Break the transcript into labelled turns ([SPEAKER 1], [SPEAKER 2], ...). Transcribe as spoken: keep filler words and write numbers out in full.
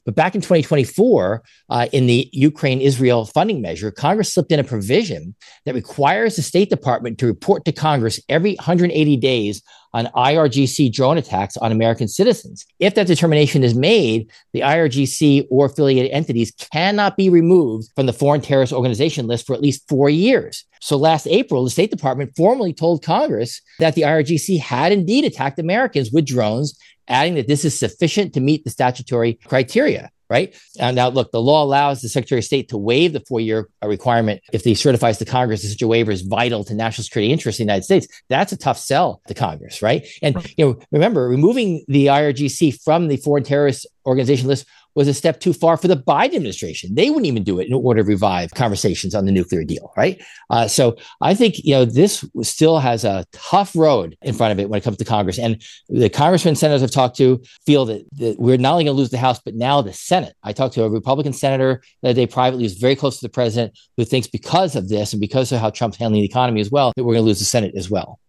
[SPEAKER 1] But back in twenty twenty-four, uh, in the Ukraine-Israel funding measure, Congress slipped in a provision that requires the State Department to report to Congress every one hundred eighty days on I R G C drone attacks on American citizens. If that determination is made, the I R G C or affiliated entities cannot be removed from the Foreign Terrorist Organization list for at least four years. So last April, the State Department formally told Congress that the I R G C had indeed attacked Americans with drones, adding that this is sufficient to meet the statutory criteria. Right? Uh, now, look, the law allows the Secretary of State to waive the four-year requirement if he certifies to Congress that such a waiver is vital to national security interests in the United States. That's a tough sell to Congress, right? And you know, remember, removing the I R G C from the Foreign Terrorist Organization list was a step too far for the Biden administration. They wouldn't even do it in order to revive conversations on the nuclear deal, right? Uh, so I think, you know, this still has a tough road in front of it when it comes to Congress. And the congressmen and senators I've talked to feel that, that we're not only going to lose the House, but now the Senate. I talked to a Republican senator the other day privately who's very close to the president, who thinks because of this and because of how Trump's handling the economy as well, that we're going to lose the Senate as well.